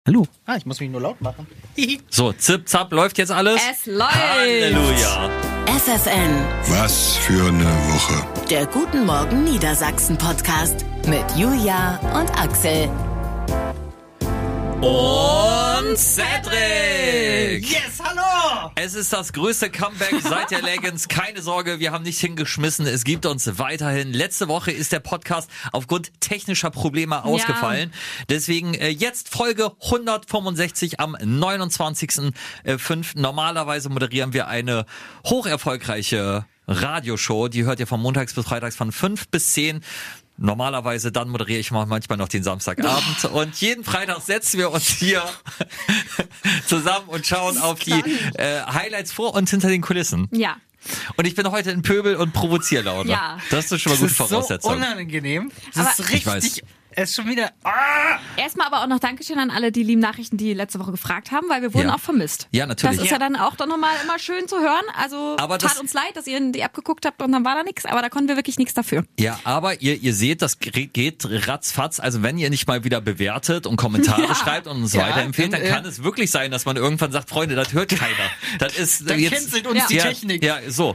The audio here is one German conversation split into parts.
Hallo. Ich muss mich nur laut machen. So, zip, zap, läuft jetzt alles? Es läuft. Halleluja. FFN, Was für eine Woche. der Guten Morgen Niedersachsen Podcast mit Julia und Axel. Und Cedric! Yes, hallo! Es ist das größte Comeback seit der Legends. Keine Sorge, wir haben nicht hingeschmissen. Es gibt uns weiterhin. Letzte Woche ist der Podcast aufgrund technischer Probleme ausgefallen. Deswegen jetzt Folge 165 am 29.05. Normalerweise moderieren wir eine hocherfolgreiche Radioshow. Die hört ihr von montags bis freitags von 5 bis 10. Normalerweise dann moderiere ich manchmal noch den Samstagabend und jeden Freitag setzen wir uns hier zusammen und schauen auf die Highlights vor und hinter den Kulissen. Ja. Und ich bin heute in Pöbel und Provozierlaune. Ja. Das ist schon mal gute Voraussetzung. So unangenehm. Das Aber ist ich weiß. richtig. Es ist schon wieder. Erstmal aber auch noch Dankeschön an alle die lieben Nachrichten, die letzte Woche gefragt haben, weil wir wurden Ja. auch vermisst. Ja, natürlich. Das ist ja dann auch doch nochmal immer schön zu hören. Also Aber tat das- uns leid, dass ihr in die App geguckt habt und dann war da nichts, aber da konnten wir wirklich nichts dafür. Ja, aber ihr seht, das geht ratzfatz. Also wenn ihr nicht mal wieder bewertet und Kommentare schreibt und uns Ja, weiterempfehlt, dann kann es wirklich sein, dass man irgendwann sagt, Freunde, das hört keiner. Das ist Dann jetzt cancelt uns die ja, Technik. Ja, so.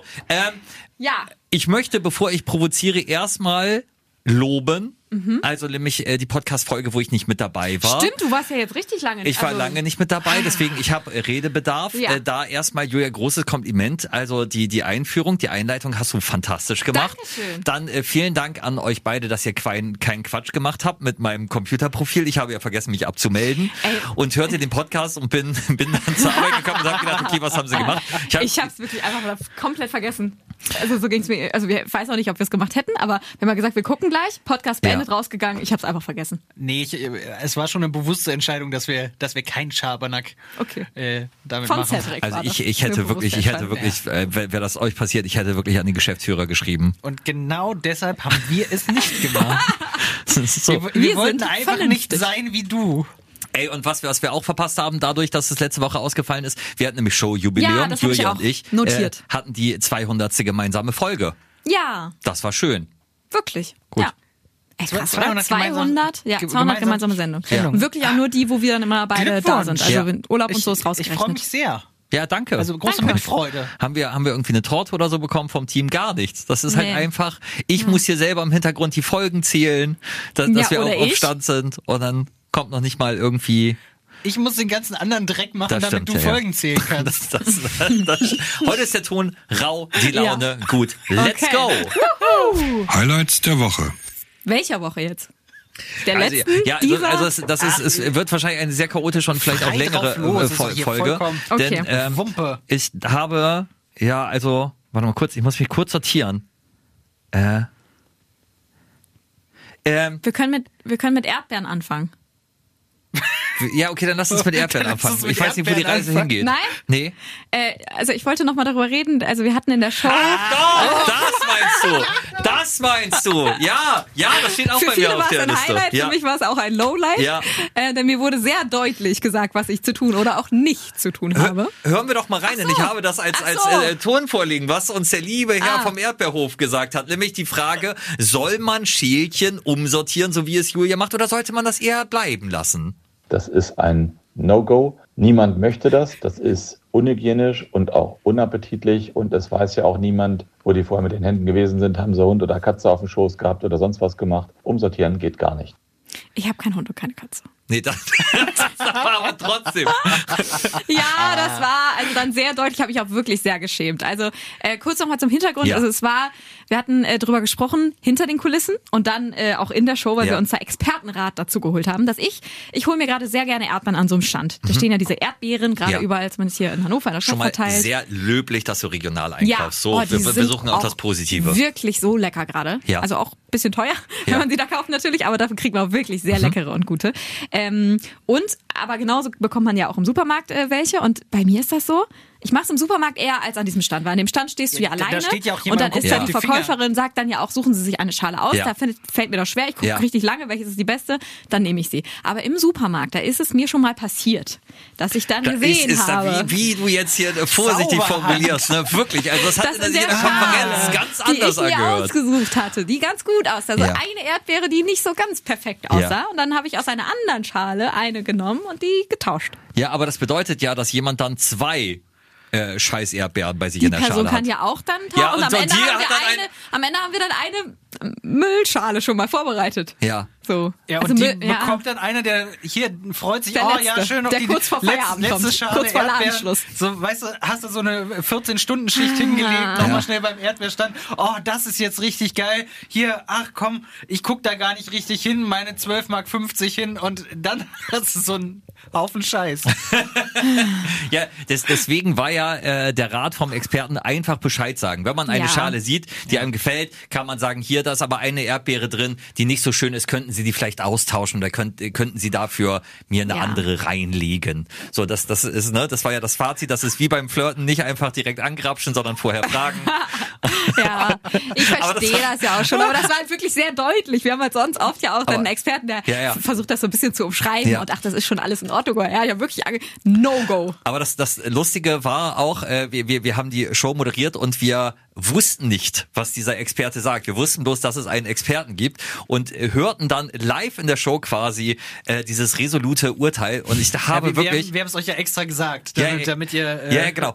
Ja. Ich möchte, bevor ich provoziere, erstmal loben. Also nämlich die Podcast-Folge, wo ich nicht mit dabei war. Stimmt, du warst ja jetzt richtig lange nicht. Ich war lange nicht mit dabei, deswegen ich habe Redebedarf. Ja. Da erstmal, Julia, großes Kompliment. Also die Einführung, die Einleitung hast du fantastisch gemacht. Dankeschön. Dann vielen Dank an euch beide, dass ihr keinen Quatsch gemacht habt mit meinem Computerprofil. Ich habe ja vergessen, mich abzumelden. und hörte den Podcast und bin dann zur Arbeit gekommen und habe gedacht, okay, was haben sie gemacht? Ich hab's wirklich einfach mal komplett vergessen. Also so ging's mir. Also ich weiß auch nicht, ob wir es gemacht hätten, aber wir haben mal gesagt, wir gucken gleich. Podcast beendet, rausgegangen. Ich hab's einfach vergessen. Nee, es war schon eine bewusste Entscheidung, dass wir keinen Schabernack damit Von machen. Cedric. Also war das. ich hätte Eine wirklich, bewusste wäre das euch passiert, ich hätte wirklich an den Geschäftsführer geschrieben. Und genau deshalb haben wir es nicht gemacht. Das ist so. Wir Wir wollten sind einfach vernünftig. nicht sein wie du. Ey, und was wir auch verpasst haben, dadurch, dass es letzte Woche ausgefallen ist, wir hatten nämlich Show-Jubiläum, Ja, das hab ich Julia auch und ich notiert. hatten die 200. gemeinsame Folge. Ja, Das war schön. wirklich. Gut. Ja. Ey, krass, 200 oder? 200? Ja, 200 gemeinsame Sendungen. Sendung. Wirklich auch nur die, wo wir dann immer beide da sind. Also Ja. wenn Urlaub und so ist Ich rausgerechnet. freue mich sehr. Ja, danke. Also große Danke. Mitfreude. haben wir irgendwie eine Torte oder so bekommen vom Team? Gar nichts. Das ist halt Nee. einfach, ich muss hier selber im Hintergrund die Folgen zählen, dass Ja, wir oder auch auf ich. Stand sind und dann kommt noch nicht mal irgendwie... Ich muss den ganzen anderen Dreck machen, Das damit stimmt, du ja, ja. Folgen zählen kannst. Heute ist der Ton rau, die Laune gut. Let's Okay. go! Highlights der Woche. Welcher Woche jetzt? Der Also, letzten? ja, dieser? also es wird wahrscheinlich eine sehr chaotische und vielleicht auch Frei längere drauf los, ist doch hier Folge. vollkommen- Denn Okay. Wumpe. ich habe, ja, also, warte mal kurz, ich muss mich kurz sortieren. wir können mit Erdbeeren anfangen. Ja, okay, dann lass uns mit Erdbeeren Dann lass anfangen. uns mit Ich weiß nicht, wo die Erdbeeren Reise anfangen. hingeht. Nein? Nee? Also ich wollte noch mal darüber reden. Also wir hatten in der Show... Doch, das meinst du. Ja, das steht auch Für bei viele mir war auf es der ein Liste. Highlight, Ja. für mich war es auch ein Lowlight. Ja. Denn mir wurde sehr deutlich gesagt, was ich zu tun oder auch nicht zu tun habe. Hören wir doch mal rein, denn ich habe das als Ton vorliegen, was uns der liebe Herr vom Erdbeerhof gesagt hat. Nämlich die Frage, soll man Schälchen umsortieren, so wie es Julia macht, oder sollte man das eher bleiben lassen? Das ist ein No-Go. Niemand möchte das. Das ist unhygienisch und auch unappetitlich. Und es weiß ja auch niemand, wo die vorher mit den Händen gewesen sind. Haben sie Hund oder Katze auf dem Schoß gehabt oder sonst was gemacht. Umsortieren geht gar nicht. Ich habe keinen Hund und keine Katze. Nee, das war aber trotzdem. Ja, das war also dann sehr deutlich, habe ich auch wirklich sehr geschämt. Also kurz nochmal zum Hintergrund. Ja. Also wir hatten drüber gesprochen, hinter den Kulissen und dann auch in der Show, weil Ja. wir uns da Expertenrat dazu geholt haben, dass ich hole mir gerade sehr gerne Erdbeeren an so einem Stand. Da stehen ja diese Erdbeeren, gerade Ja. überall, als man es hier in Hannover in der Stadt Schon mal verteilt. sehr löblich, dass du regional einkaufst. So, die wir sind suchen auch das Positive. Wirklich so lecker gerade. Ja. Also auch ein bisschen teuer, wenn Ja. man sie da kauft natürlich, aber dafür kriegt man auch wirklich sehr leckere und gute. Und aber genauso bekommt man ja auch im Supermarkt welche. Und bei mir ist das so, ich mache es im Supermarkt eher als an diesem Stand, weil an dem Stand stehst du ja alleine. Da steht ja auch und jemand, dann ist da die Verkäuferin, sagt dann ja auch, suchen Sie sich eine Schale aus. Da fällt mir doch schwer, ich gucke richtig lange, welches ist die beste, dann nehme ich sie. Aber im Supermarkt, da ist es mir schon mal passiert, dass ich dann gesehen habe. Wie du jetzt hier vorsichtig formulierst, ne? Wirklich. Also das hat in der Konferenz ganz anders angehört. Die ich mir ausgesucht hatte, die ganz gut aussah. Also eine Erdbeere, die nicht so ganz perfekt aussah. Und dann habe ich aus einer anderen Schale eine genommen und die getauscht. Ja, aber das bedeutet ja, dass jemand dann 2 scheiß Erdbeeren bei sich in der Schale hat. Die Person kann ja auch dann tauschen. Und am Ende haben wir dann eine Müllschale schon mal vorbereitet. Ja. So. Ja, und also bekommt dann einer, der hier freut sich, schön noch der die kurz vor Feierabend letzte kommt. Schale kurz vor Erdbeeren. Ladenschluss. So, weißt du, hast du so eine 14-Stunden-Schicht hingelegt, nochmal schnell beim Erdbeerstand. Oh, das ist jetzt richtig geil. Hier, ach komm, ich guck da gar nicht richtig hin, meine 12,50 Mark hin und dann hast du so einen Haufen Scheiß. Ja, deswegen war ja der Rat vom Experten einfach Bescheid sagen. Wenn man eine Schale sieht, die einem gefällt, kann man sagen, hier, da ist aber eine Erdbeere drin, die nicht so schön ist, könnten Sie die vielleicht austauschen oder könnten Sie dafür mir eine andere reinlegen. So, das ist, ne, das war ja das Fazit, das ist wie beim Flirten, nicht einfach direkt angrapschen, sondern vorher fragen. Ja, ich verstehe das ja auch schon, aber das war halt wirklich sehr deutlich. Wir haben halt sonst oft ja auch dann einen Experten, der versucht das so ein bisschen zu umschreiben und das ist schon alles in Ordnung. Ja, ja, wirklich No-Go. Aber das Lustige war auch, wir haben die Show moderiert und wir wussten nicht, was dieser Experte sagt. Wir wussten bloß, dass es einen Experten gibt und hörten dann live in der Show quasi dieses resolute Urteil. Und ich habe wirklich... Wir haben es euch ja extra gesagt, damit ihr... Ja, genau.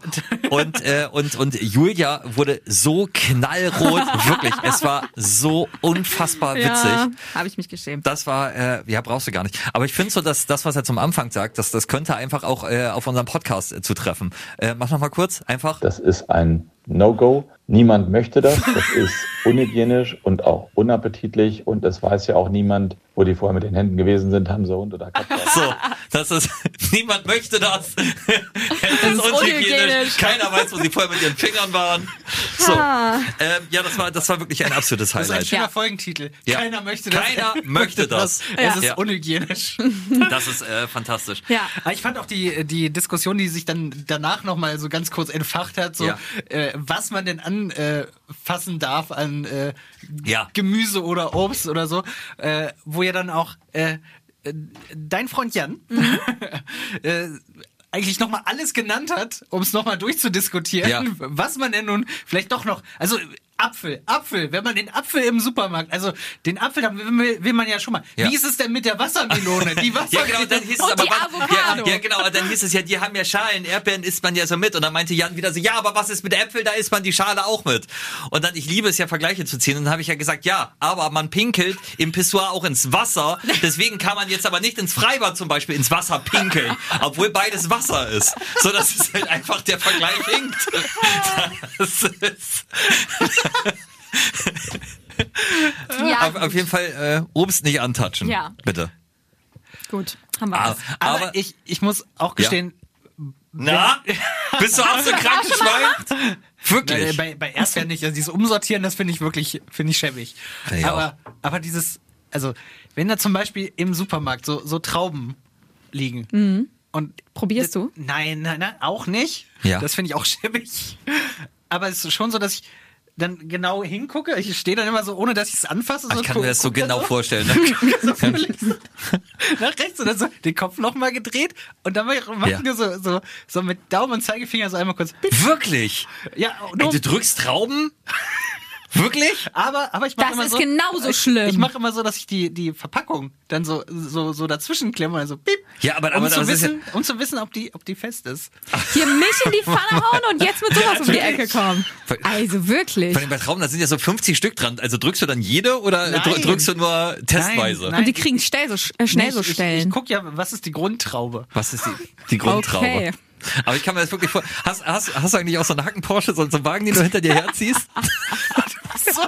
Und Julia wurde so knallrot, wirklich. Es war so unfassbar witzig. Ja, habe ich mich geschämt. Das war, brauchst du gar nicht. Aber ich finde so, dass das, was er zum Anfang sagt, das könnte einfach auch auf unserem Podcast zutreffen. Mach noch mal kurz, einfach. Das ist ein No-Go. Niemand möchte das. Das ist unhygienisch und auch unappetitlich. Und es weiß ja auch niemand, wo die vorher mit den Händen gewesen sind, haben sie Hund oder Katze. So, das ist, niemand möchte das. Es ist unhygienisch. Keiner weiß, wo sie vorher mit ihren Fingern waren. So, das war wirklich ein absolutes Highlight. Das ist ein schöner Folgentitel. Ja. Keiner möchte das. Keiner möchte das. Es ist unhygienisch. Das ist fantastisch. Ja. Aber ich fand auch die Diskussion, die sich dann danach nochmal so ganz kurz entfacht hat, so was man denn anfassen darf an Gemüse oder Obst oder so, wo ja dann auch dein Freund Jan eigentlich nochmal alles genannt hat, um es nochmal durchzudiskutieren, was man denn nun vielleicht doch noch, also Apfel, wenn man den Apfel im Supermarkt, also den Apfel, da will man ja schon mal. Wie ist es denn mit der Wassermelone? Die Wassermelone. Ja, genau, dann hieß es aber genau, dann hieß es ja, die haben ja Schalen, Erdbeeren isst man ja so mit. Und dann meinte Jan wieder so, ja, aber was ist mit Äpfel? Da isst man die Schale auch mit. Und dann, ich liebe es ja, Vergleiche zu ziehen. Und dann habe ich ja gesagt, ja, aber man pinkelt im Pissoir auch ins Wasser. Deswegen kann man jetzt aber nicht ins Freibad zum Beispiel ins Wasser pinkeln, obwohl beides Wasser ist. So, das ist halt einfach, der Vergleich hinkt. Das ist auf jeden Fall Obst nicht antatschen. Ja. Bitte. Gut, haben wir das. Aber ich muss auch gestehen... Na? Bist du auch so krank geschweift? Wirklich? Bei Erdbeeren nicht. Also dieses Umsortieren, das finde ich schäbig. Ja, aber dieses... Also, wenn da zum Beispiel im Supermarkt so Trauben liegen... Und probierst du? Nein, auch nicht. Ja. Das finde ich auch schäbig. Aber es ist schon so, dass ich dann genau hingucke. Ich stehe dann immer so, ohne dass ich es anfasse. So, ich kann mir das so genau vorstellen. Ne? Nach rechts und dann so den Kopf nochmal gedreht und dann machen wir so mit Daumen und Zeigefinger so einmal kurz. Wirklich? Ja. Du drückst Trauben? Wirklich? Aber ich mache immer so. Das ist genauso schlimm. Ich mache immer so, dass ich die Verpackung dann so dazwischen klemme, also piep. Ja, aber um zu wissen, ob die fest ist. Hier mich in die Pfanne hauen und jetzt mit sowas um die Ecke kommen. Also wirklich. Vor allem bei Trauben, da sind ja so 50 Stück dran. Also drückst du dann jede oder drückst du nur testweise? Nein. Und die kriegen schnell so Stellen. Ich guck ja, was ist die Grundtraube? Was ist die Grundtraube? Okay. Aber ich kann mir das wirklich vor. Hast du eigentlich auch so einen Hacken-Porsche, so einen Wagen, den du hinter dir herziehst? So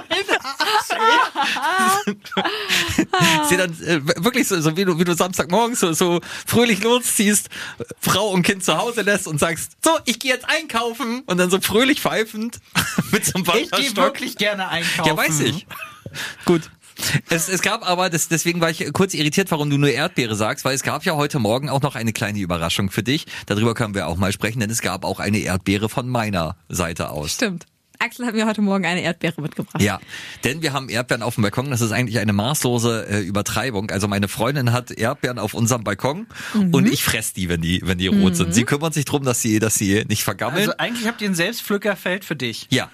ich sehe dann wirklich so wie du Samstagmorgens so fröhlich losziehst, Frau und Kind zu Hause lässt und sagst, so, ich gehe jetzt einkaufen und dann so fröhlich pfeifend mit so einem Wanderstock. Ich gehe wirklich gerne einkaufen. Ja, weiß ich. Gut. Es gab aber, deswegen war ich kurz irritiert, warum du nur Erdbeere sagst, weil es gab ja heute Morgen auch noch eine kleine Überraschung für dich. Darüber können wir auch mal sprechen, denn es gab auch eine Erdbeere von meiner Seite aus. Stimmt. Axel hat mir heute Morgen eine Erdbeere mitgebracht. Ja, denn wir haben Erdbeeren auf dem Balkon. Das ist eigentlich eine maßlose Übertreibung. Also meine Freundin hat Erdbeeren auf unserem Balkon und ich fress die, wenn die rot sind. Sie kümmert sich drum, dass sie nicht vergammeln. Also eigentlich habt ihr ein Selbstpflückerfeld für dich. Ja.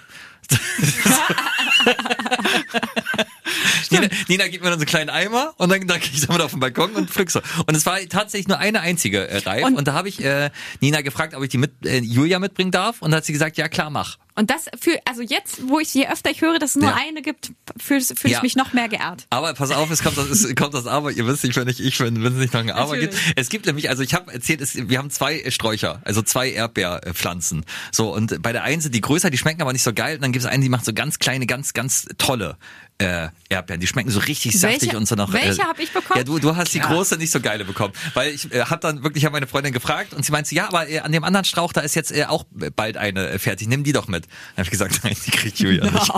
Nina gibt mir dann so einen kleinen Eimer und dann gehe ich damit auf den Balkon und pflück so. Und es war tatsächlich nur eine einzige Reif. Und da habe ich Nina gefragt, ob ich die Julia mitbringen darf. Und da hat sie gesagt, ja klar, mach. Und das also jetzt, je öfter ich höre, dass es nur eine gibt, fühle ich mich noch mehr geehrt. Aber pass auf, es kommt das Aber. Ihr wisst nicht, wenn es nicht noch ein Aber gibt. Es gibt nämlich, also ich habe erzählt, wir haben 2 Sträucher, also 2 Erdbeerpflanzen. So, und bei der einen sind die größer, die schmecken aber nicht so geil. Und dann gibt es eine, die macht so ganz kleine, ganz, ganz tolle Erdbeeren. Die schmecken so richtig saftig und so noch. Welche habe ich bekommen? Ja, du hast die große, nicht so geile bekommen. Weil ich habe meine Freundin gefragt und sie meinte, ja, aber an dem anderen Strauch, da ist jetzt auch bald eine fertig. Nimm die doch mit. Dann habe ich gesagt, nein, die kriegt Julia nicht.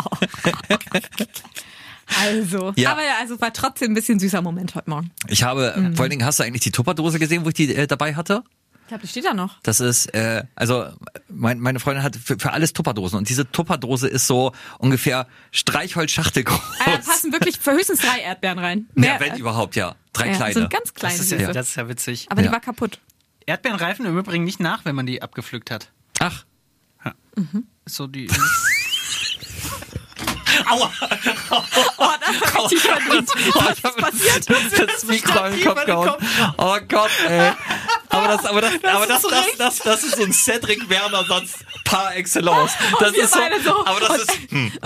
Also, aber also war trotzdem ein bisschen süßer Moment heute Morgen. Ich habe, vor allen Dingen, hast du eigentlich die Tupperdose gesehen, wo ich die dabei hatte? Ich glaube, die steht da noch. Das ist, meine Freundin hat für alles Tupperdosen und diese Tupperdose ist so ungefähr Streichholzschachtel groß. Da passen wirklich für höchstens 3 Erdbeeren rein. Ja, wenn überhaupt, 3 kleine. So ganz kleine. Das ist ja witzig. Aber die war kaputt. Erdbeeren reifen im Übrigen nicht nach, wenn man die abgepflückt hat. Ach. Ja. So die... Aua! Oh, das war richtig verdient. Was ist passiert? Das Mikro in den Kopf gehauen. Oh Gott, ey. Aber das ist so ein Cedric Werner-Satz par excellence. Das ist so, aber das ist,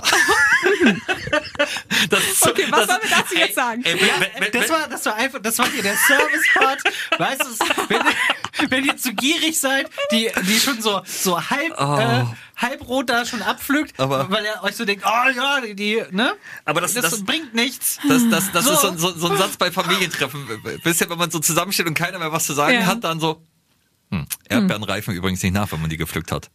das ist so, okay, was sollen wir dazu jetzt sagen? Das war hier der Service-Part. Weißt du, wenn ihr zu gierig seid, die schon so halbrot da schon abpflückt, weil ihr euch so denkt, oh ja, ne? Aber das bringt nichts. Das ist so ein Satz bei Familientreffen. Wisst ihr, wenn man so zusammensteht und keiner mehr was zu sagen hat, dann so, Erdbeeren reifen übrigens nicht nach, wenn man die gepflückt hat.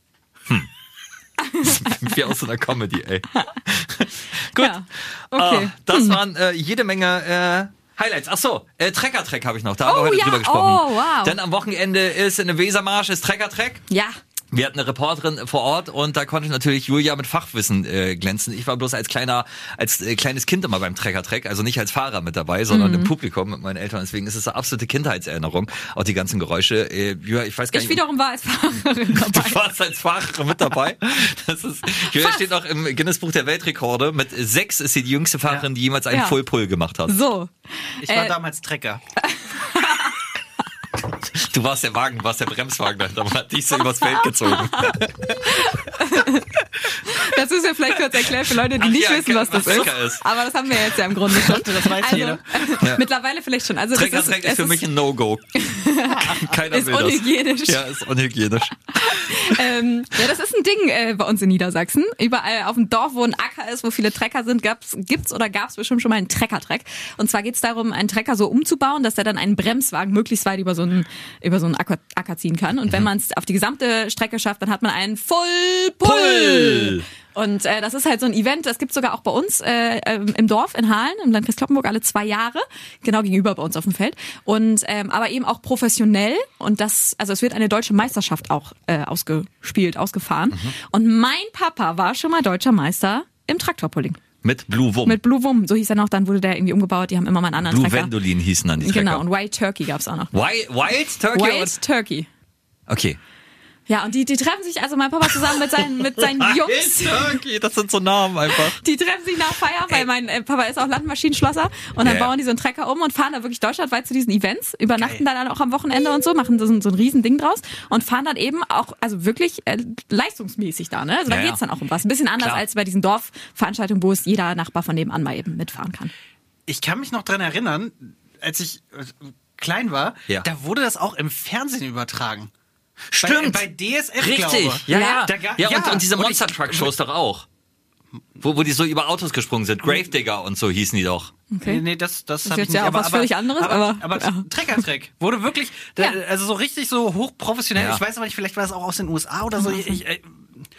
Wie aus so einer Comedy, ey. Gut. Ja, okay. Das waren jede Menge Highlights. Ach so, Trecker-Track habe ich noch. Da haben wir heute drüber gesprochen. Oh, wow. Denn am Wochenende ist in der Wesermarsch Trecker-Track. Ja. Wir hatten eine Reporterin vor Ort und da konnte ich natürlich Julia mit Fachwissen glänzen. Ich war bloß als kleines Kind immer beim Trecker-Track, also nicht als Fahrer mit dabei, sondern im Publikum mit meinen Eltern. Deswegen ist es eine absolute Kindheitserinnerung, auch die ganzen Geräusche. Julia, ich weiß gar nicht. Ich wiederum war als Fahrerin dabei. Du warst als Fahrerin mit dabei. Julia steht auch im Guinness-Buch der Weltrekorde. Mit 6 ist sie die jüngste Fahrerin, die jemals einen Full-Pull gemacht hat. So. Ich war damals Trecker. Du warst der Bremswagen dahinter, man hat dich so übers Feld gezogen. Das müssen wir vielleicht kurz erklären für Leute, die nicht wissen, was das ist. Aber das haben wir jetzt ja im Grunde schon. Das weiß jeder. Mittlerweile vielleicht schon. Also Trecker-Track ist für mich ein No-Go. Keiner will das. Ist unhygienisch. Ja, ist unhygienisch. Ja, das ist ein Ding bei uns in Niedersachsen. Überall auf dem Dorf, wo ein Acker ist, wo viele Trecker sind, gab's bestimmt schon mal einen Trecker-Track. Und zwar geht's darum, einen Trecker so umzubauen, dass er dann einen Bremswagen möglichst weit über so einen Acker ziehen kann. Und wenn man es auf die gesamte Strecke schafft, dann hat man einen Full-Pull. Und das ist halt so ein Event, das gibt's sogar auch bei uns im Dorf in Hahlen, im Landkreis Cloppenburg, alle 2 Jahre, genau gegenüber bei uns auf dem Feld. Und aber eben auch professionell. Und es wird eine deutsche Meisterschaft auch ausgefahren. Und mein Papa war schon mal deutscher Meister im Traktorpulling. Mit Blue Wum. Mit Blue Wum, so hieß er noch, dann wurde der irgendwie umgebaut, die haben immer mal einen anderen Blue Trecker. Wendolin hießen dann die Trecker. Genau, und Wild Turkey gab's auch noch. Wild Turkey? Wild Turkey. Okay. Ja, und die treffen sich, also mein Papa zusammen mit seinen Jungs. Turkey, das sind so Namen einfach. Die treffen sich nach Feierabend, weil mein Papa ist auch Landmaschinenschlosser und dann bauen die so einen Trecker um und fahren da wirklich deutschlandweit zu diesen Events, übernachten dann auch am Wochenende und so, machen so ein riesen Ding draus und fahren dann eben auch, also wirklich leistungsmäßig da, ne? Also da geht's dann auch um was. Ein bisschen anders als bei diesen Dorfveranstaltungen, wo es jeder Nachbar von nebenan mal eben mitfahren kann. Ich kann mich noch dran erinnern, als ich klein war, da wurde das auch im Fernsehen übertragen. Stimmt. Bei DSF, richtig. Glaube ich. Ja, und diese Monster Truck Shows doch auch. Wo die so über Autos gesprungen sind. Gravedigger und so hießen die doch. Okay. Nee, das habe ich jetzt nicht. ja auch was völlig anderes, aber Trecker-Track wurde wirklich, also so richtig so hochprofessionell. Ja. Ich weiß aber nicht, vielleicht war das auch aus den USA oder so.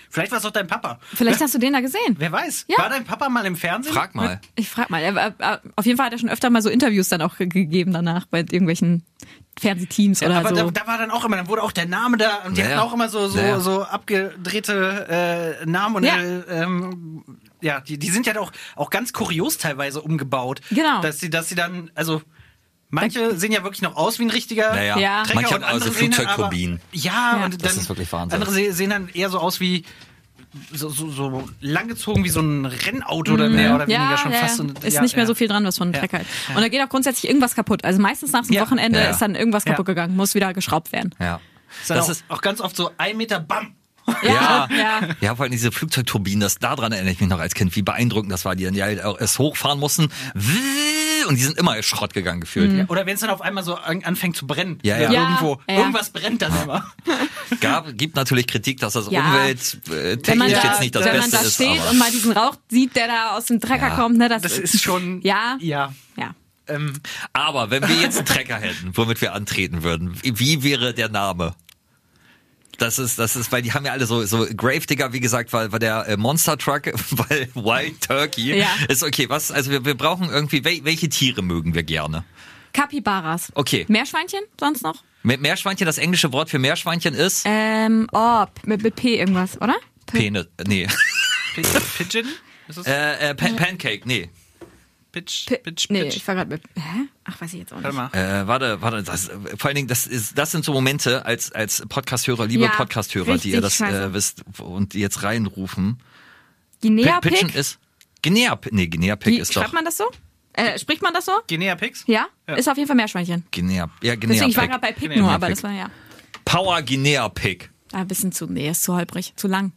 Vielleicht war es auch dein Papa. Vielleicht hast du den da gesehen. Wer weiß. Ja. War dein Papa mal im Fernsehen? Frag mal. Ich frag mal. Auf jeden Fall hat er schon öfter mal so Interviews dann auch gegeben danach bei irgendwelchen Fernsehteams oder aber so. Da war dann auch immer, dann wurde auch der Name da und die hatten auch immer so abgedrehte Namen und die sind ja auch ganz kurios teilweise umgebaut. Genau. Dass sie dann, also manche sehen ja wirklich noch aus wie ein richtiger Ja. Trecker Manche und haben also andere sehen dann Flugzeugturbinen. und dann Das ist wirklich Wahnsinn. andere sehen dann eher so aus wie so langgezogen wie so ein Rennauto oder mehr oder weniger schon fast. Und, ist nicht mehr so viel dran, was von einem Trecker ist. Und da geht auch grundsätzlich irgendwas kaputt. Also meistens nach dem Wochenende ist dann irgendwas kaputt gegangen, muss wieder geschraubt werden. Ja. Das ist auch ganz oft so 1 Meter BAM. Ja, vor allem diese Flugzeugturbinen, daran erinnere ich mich noch als Kind, wie beeindruckend das war, die dann ja halt auch erst hochfahren mussten und die sind immer Schrott gegangen gefühlt. Ja, oder wenn es dann auf einmal so anfängt zu brennen. Ja. Irgendwo. Ja. Irgendwas brennt dann immer. Gibt natürlich Kritik, dass das Ja. umwelttechnisch jetzt nicht das wenn Beste man da ist. steht Aber und mal diesen Rauch sieht, der da aus dem Trecker kommt, ne, Das ist schon... Ja. Aber wenn wir jetzt einen Trecker hätten, womit wir antreten würden, wie wäre der Name? Das ist, weil die haben ja alle so Gravedigger, wie gesagt, weil der Monster Truck, weil Wild Turkey ist okay. Also wir brauchen irgendwie, welche Tiere mögen wir gerne? Capybaras. Okay. Meerschweinchen sonst noch? Meerschweinchen, das englische Wort für Meerschweinchen ist? Mit P irgendwas, oder? Penis, nee. Pigeon? Ist das Pancake, nee. Pitch. Nee, ich war gerade mit... Hä? Ach, weiß ich jetzt auch nicht. Warte mal. Warte, vor allen Dingen, das sind so Momente als Podcast-Hörer, liebe Podcast-Hörer, die ihr das wisst und die jetzt reinrufen. Guinea-Pig? Pigeon ist... Guinea-Pig ist doch... Schreibt man das so? Spricht man das so? Guinea-Pigs? Ja? Ist auf jeden Fall Meerschweinchen. Guinea-Pig. Deswegen, ich war gerade bei Pig nur, aber das war Power Guinea-Pig. Ein bisschen ist zu holprig, zu lang.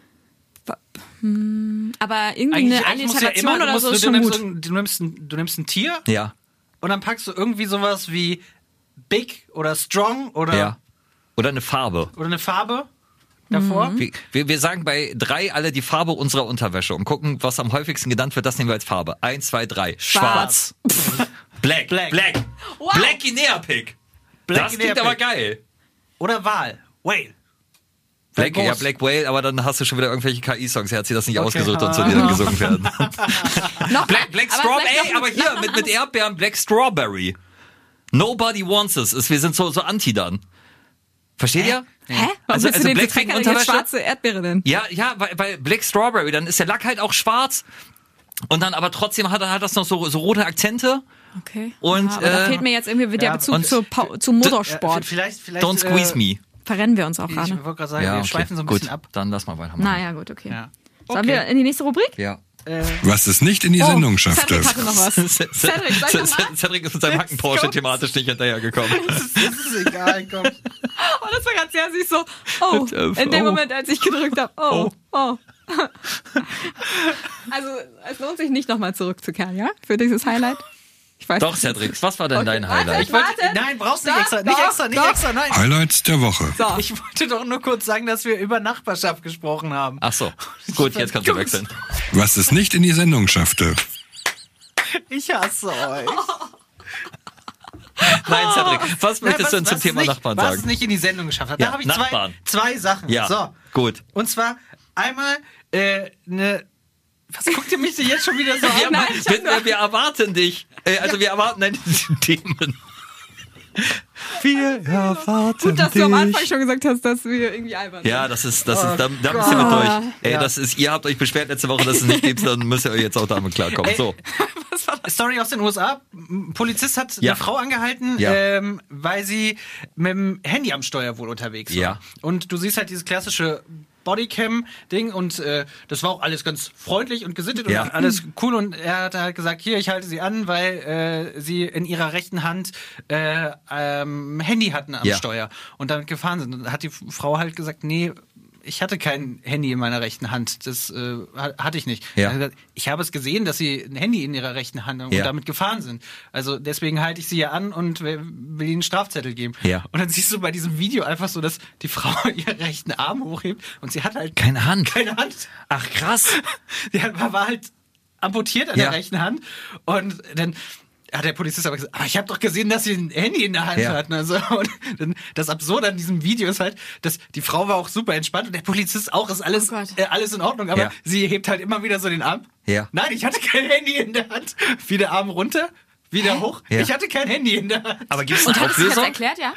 Aber irgendwie eine Alliteration oder so ist schon gut. Du nimmst ein Tier und dann packst du irgendwie sowas wie Big oder Strong oder eine Farbe. Oder eine Farbe davor. Wir sagen bei 3 alle die Farbe unserer Unterwäsche und gucken, was am häufigsten genannt wird, das nehmen wir als Farbe. 1, 2, 3. Schwarz. Black. Wow. Black Guinea-Pig. Das klingt aber geil. Oder Wal. Whale. Black Whale, aber dann hast du schon wieder irgendwelche KI-Songs. Er hat sich das nicht ausgesucht und zu dir dann gesungen werden. Black Strawberry, aber hier mit Erdbeeren Black Strawberry. Nobody wants us. Wir sind so anti dann. Versteht ihr? Hä? Warum willst du den Black Trecker jetzt schwarze Erdbeere denn? Ja, weil Black Strawberry, dann ist der Lack halt auch schwarz und dann aber trotzdem hat das noch so rote Akzente. Okay. Und aber da fehlt mir jetzt irgendwie der Bezug zu Motorsport. Vielleicht, Don't squeeze me. Verrennen wir uns auch gerade. Ich wollte gerade sagen, wir schweifen so ein bisschen ab. Dann lass mal weitermachen. Naja, gut, okay. Sollen wir in die nächste Rubrik? Ja. Was es nicht in die Sendung schaffte. Cedric hatte noch was. Cedric ist mit seinem Hacken-Porsche thematisch nicht hinterhergekommen. Das ist egal, komm. Oh, das war ganz süß so, in dem Moment, als ich gedrückt habe, oh. Also, es lohnt sich nicht nochmal zurückzukehren, ja? Für dieses Highlight? Ich weiß Doch, Cedric, was war denn dein Highlight? Nein, brauchst nicht extra, nein. Highlights der Woche. So. Ich wollte doch nur kurz sagen, dass wir über Nachbarschaft gesprochen haben. Ach so, gut, jetzt kannst du wechseln. Was es nicht in die Sendung schaffte. Ich hasse euch. Nein, Cedric, was möchtest du denn zum Thema Nachbarn sagen? Was es nicht in die Sendung geschafft hat. Ja, Da habe ich Nachbarn. zwei Sachen. Ja, so. gut. Und zwar einmal was guckt ihr mich denn jetzt schon wieder so an? Wir erwarten dich. Wir erwarten deine Themen. Wir erwarten Gut, dass du am Anfang schon gesagt hast, dass wir irgendwie albern sind. Ja, da müsst ihr mit durch. Ihr habt euch beschwert letzte Woche, dass es nicht gibt, dann müsst ihr jetzt auch damit klarkommen. So. Was war das? Story aus den USA. Ein Polizist hat eine Frau angehalten, weil sie mit dem Handy am Steuer wohl unterwegs war. Ja. Und du siehst halt dieses klassische Bodycam-Ding und das war auch alles ganz freundlich und gesittet und alles cool und er hat halt gesagt, hier, ich halte sie an, weil sie in ihrer rechten Hand Handy hatten am Steuer und damit gefahren sind. Und hat die Frau halt gesagt, nee, ich hatte kein Handy in meiner rechten Hand, das hatte ich nicht. Ja. Er hat gesagt, ich habe es gesehen, dass sie ein Handy in ihrer rechten Hand haben und damit gefahren sind. Also deswegen halte ich sie ja an und will ihnen einen Strafzettel geben. Ja. Und dann siehst du bei diesem Video einfach so, dass die Frau ihren rechten Arm hochhebt und sie hat halt keine Hand. Ach krass. Die war halt amputiert an der rechten Hand und dann hat der Polizist aber gesagt, ich habe doch gesehen, dass sie ein Handy in der Hand hatten. Also, und das Absurde an diesem Video ist halt, dass die Frau war auch super entspannt und der Polizist auch, ist alles in Ordnung, aber sie hebt halt immer wieder so den Arm. Ja. Nein, ich hatte kein Handy in der Hand. Wieder Arm runter, wieder hoch. Ja. Ich hatte kein Handy in der Hand. Aber gibt es eine Auflösung? Hast du das erklärt, ja?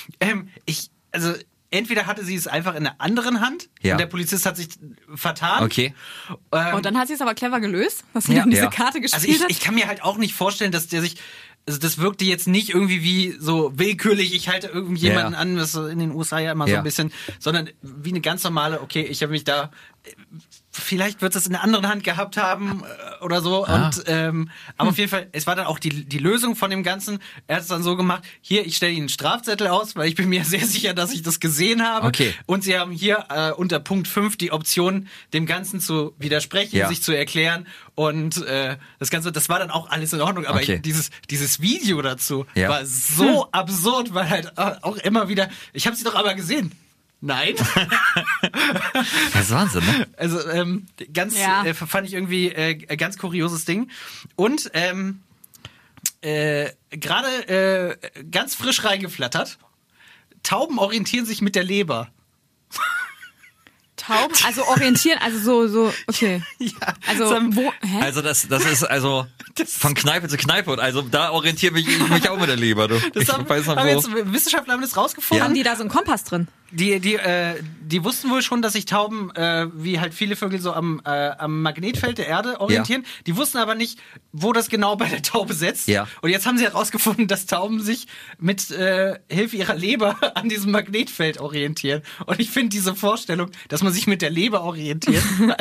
Entweder hatte sie es einfach in der anderen Hand und der Polizist hat sich vertan. Okay. Und dann hat sie es aber clever gelöst, dass sie dann diese Karte gespielt hat. Ich kann mir halt auch nicht vorstellen, dass der sich... Also das wirkte jetzt nicht irgendwie wie so willkürlich, ich halte irgendjemanden an, was in den USA ja immer so ein bisschen, sondern wie eine ganz normale, okay, ich habe mich da, vielleicht wird es in der anderen Hand gehabt haben oder so. Und aber auf jeden Fall, es war dann auch die Lösung von dem Ganzen. Er hat es dann so gemacht, hier, ich stelle Ihnen einen Strafzettel aus, weil ich bin mir sehr sicher, dass ich das gesehen habe. Okay. Und Sie haben hier unter Punkt 5 die Option, dem Ganzen zu widersprechen, sich zu erklären. Und das Ganze, das war dann auch alles in Ordnung. Aber dieses Video dazu war so absurd, weil halt auch immer wieder, ich habe sie doch aber gesehen. Nein. Das ist Wahnsinn, ne? Also fand ich irgendwie ganz kurioses Ding. Und gerade ganz frisch reingeflattert, Tauben orientieren sich mit der Leber. Tauben? Also orientieren, also so, okay. Ja. Also, Also das ist also von Kneipe zu Kneipe und also da orientiere ich mich auch mit der Leber. Du. Wissenschaftler haben das rausgefunden. Haben die da so einen Kompass drin? Die wussten wohl schon, dass sich Tauben, wie halt viele Vögel, so am Magnetfeld der Erde orientieren. Ja. Die wussten aber nicht, wo das genau bei der Taube setzt. Ja. Und jetzt haben sie herausgefunden, dass Tauben sich mit Hilfe ihrer Leber an diesem Magnetfeld orientieren. Und ich finde diese Vorstellung, dass man sich mit der Leber orientiert.